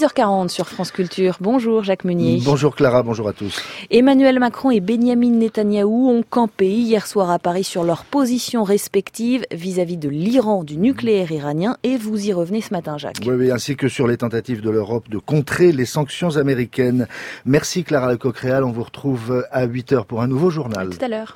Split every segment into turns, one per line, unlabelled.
6h40 sur France Culture. Bonjour Jacques Meunier.
Bonjour Clara, bonjour à tous.
Emmanuel Macron et Benyamin Netanyahou ont campé hier soir à Paris sur leurs positions respectives vis-à-vis de l'Iran, du nucléaire iranien. Et vous y revenez ce matin, Jacques.
Oui, ainsi que sur les tentatives de l'Europe de contrer les sanctions américaines. Merci Clara Lecoq-Réal, on vous retrouve à 8h pour un nouveau journal.
À tout à l'heure.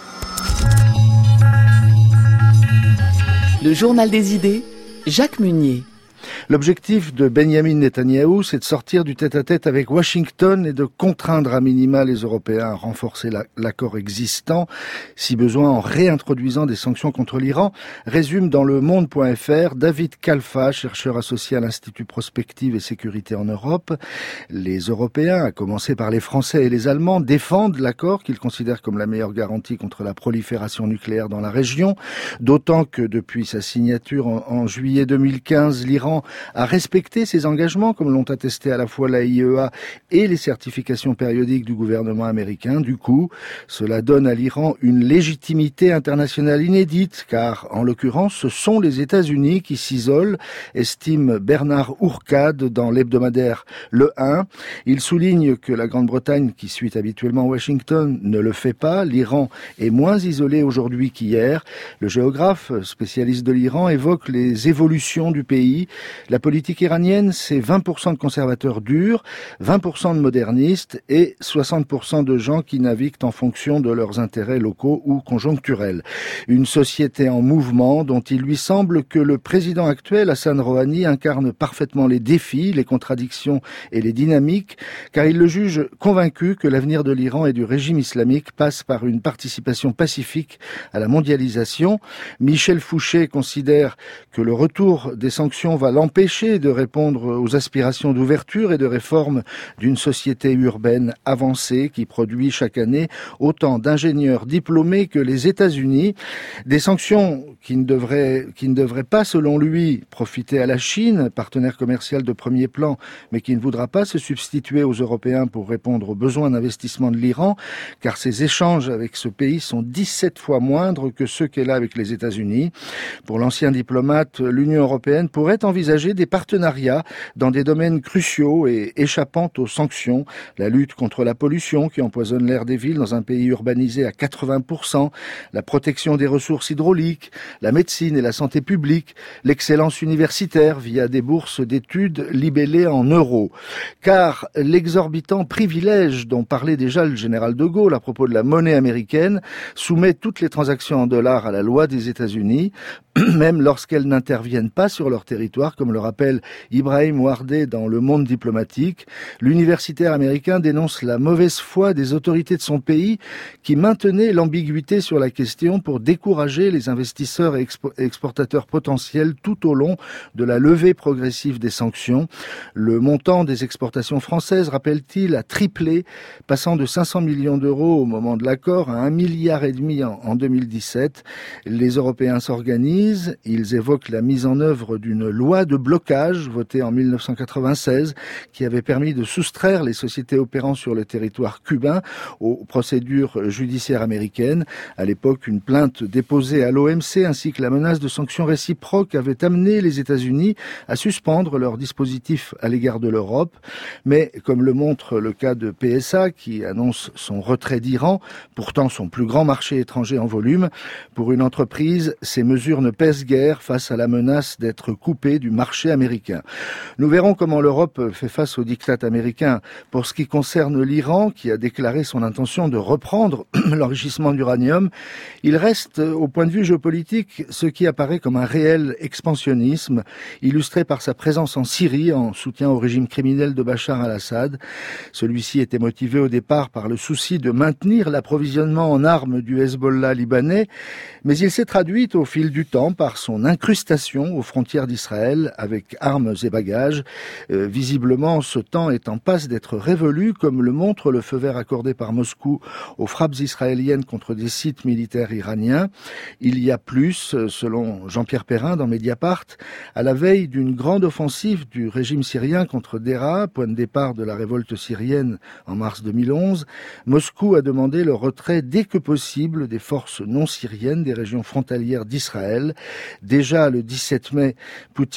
Le journal des idées, Jacques Meunier.
L'objectif de Benyamin Netanyahou, c'est de sortir du tête-à-tête avec Washington et de contraindre à minima les Européens à renforcer l'accord existant, si besoin en réintroduisant des sanctions contre l'Iran, résume dans le Monde.fr David Kalfa, chercheur associé à l'Institut Prospective et Sécurité en Europe. Les Européens, à commencer par les Français et les Allemands, défendent l'accord qu'ils considèrent comme la meilleure garantie contre la prolifération nucléaire dans la région, d'autant que depuis sa signature en juillet 2015, l'Iran a respecté ses engagements, comme l'ont attesté à la fois l'AIEA et les certifications périodiques du gouvernement américain. Du coup, cela donne à l'Iran une légitimité internationale inédite, car en l'occurrence, ce sont les États-Unis qui s'isolent, estime Bernard Ourcade dans l'hebdomadaire Le 1. Il souligne que la Grande-Bretagne, qui suit habituellement Washington, ne le fait pas. L'Iran est moins isolé aujourd'hui qu'hier. Le géographe, spécialiste de l'Iran, évoque les évolutions du pays. La politique iranienne, c'est 20% de conservateurs durs, 20% de modernistes et 60% de gens qui naviguent en fonction de leurs intérêts locaux ou conjoncturels. Une société en mouvement dont il lui semble que le président actuel, Hassan Rouhani, incarne parfaitement les défis, les contradictions et les dynamiques, car il le juge convaincu que l'avenir de l'Iran et du régime islamique passe par une participation pacifique à la mondialisation. Michel Fouché considère que le retour des sanctions va l'empêcher de répondre aux aspirations d'ouverture et de réforme d'une société urbaine avancée qui produit chaque année autant d'ingénieurs diplômés que les États-Unis. Des sanctions qui ne devraient pas, selon lui, profiter à la Chine, partenaire commercial de premier plan, mais qui ne voudra pas se substituer aux Européens pour répondre aux besoins d'investissement de l'Iran, car ses échanges avec ce pays sont 17 fois moindres que ceux qu'elle a avec les États-Unis. Pour l'ancien diplomate, l'Union européenne pourrait envisager des partenariats dans des domaines cruciaux et échappant aux sanctions, la lutte contre la pollution qui empoisonne l'air des villes dans un pays urbanisé à 80%, la protection des ressources hydrauliques, la médecine et la santé publique, l'excellence universitaire via des bourses d'études libellées en euros. Car l'exorbitant privilège dont parlait déjà le général de Gaulle à propos de la monnaie américaine soumet toutes les transactions en dollars à la loi des États-Unis, même lorsqu'elles n'interviennent pas sur leur territoire, comme le rappelle Ibrahim Ouardeh dans Le Monde diplomatique. L'universitaire américain dénonce la mauvaise foi des autorités de son pays qui maintenaient l'ambiguïté sur la question pour décourager les investisseurs et exportateurs potentiels tout au long de la levée progressive des sanctions. Le montant des exportations françaises, rappelle-t-il, a triplé, passant de 500 millions d'euros au moment de l'accord à 1,5 milliard en 2017. Les Européens s'organisent, ils évoquent la mise en œuvre d'une loi de blocage votée en 1996 qui avait permis de soustraire les sociétés opérant sur le territoire cubain aux procédures judiciaires américaines. À l'époque, une plainte déposée à l'OMC ainsi que la menace de sanctions réciproques avaient amené les États-Unis à suspendre leur dispositif à l'égard de l'Europe. Mais comme le montre le cas de PSA qui annonce son retrait d'Iran, pourtant son plus grand marché étranger en volume, pour une entreprise, ces mesures ne pèsent guère face à la menace d'être coupée du marché américain. Nous verrons comment l'Europe fait face au diktat américain. Pour ce qui concerne l'Iran, qui a déclaré son intention de reprendre l'enrichissement d'uranium, il reste, au point de vue géopolitique, ce qui apparaît comme un réel expansionnisme, illustré par sa présence en Syrie, en soutien au régime criminel de Bachar al-Assad. Celui-ci était motivé au départ par le souci de maintenir l'approvisionnement en armes du Hezbollah libanais, mais il s'est traduit au fil du temps par son incrustation aux frontières d'Israël avec armes et bagages. Visiblement, ce temps est en passe d'être révolu, comme le montre le feu vert accordé par Moscou aux frappes israéliennes contre des sites militaires iraniens. Il y a plus, selon Jean-Pierre Perrin dans Mediapart, à la veille d'une grande offensive du régime syrien contre Deraa, point de départ de la révolte syrienne en mars 2011, Moscou a demandé le retrait dès que possible des forces non syriennes des régions frontalières d'Israël. Déjà le 17 mai, Poutine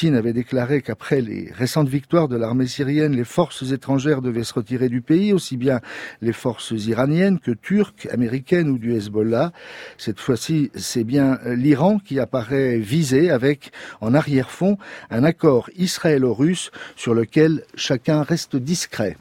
Poutine avait déclaré qu'après les récentes victoires de l'armée syrienne, les forces étrangères devaient se retirer du pays, aussi bien les forces iraniennes que turques, américaines ou du Hezbollah. Cette fois-ci, c'est bien l'Iran qui apparaît visé avec, en arrière-fond, un accord israélo-russe sur lequel chacun reste discret.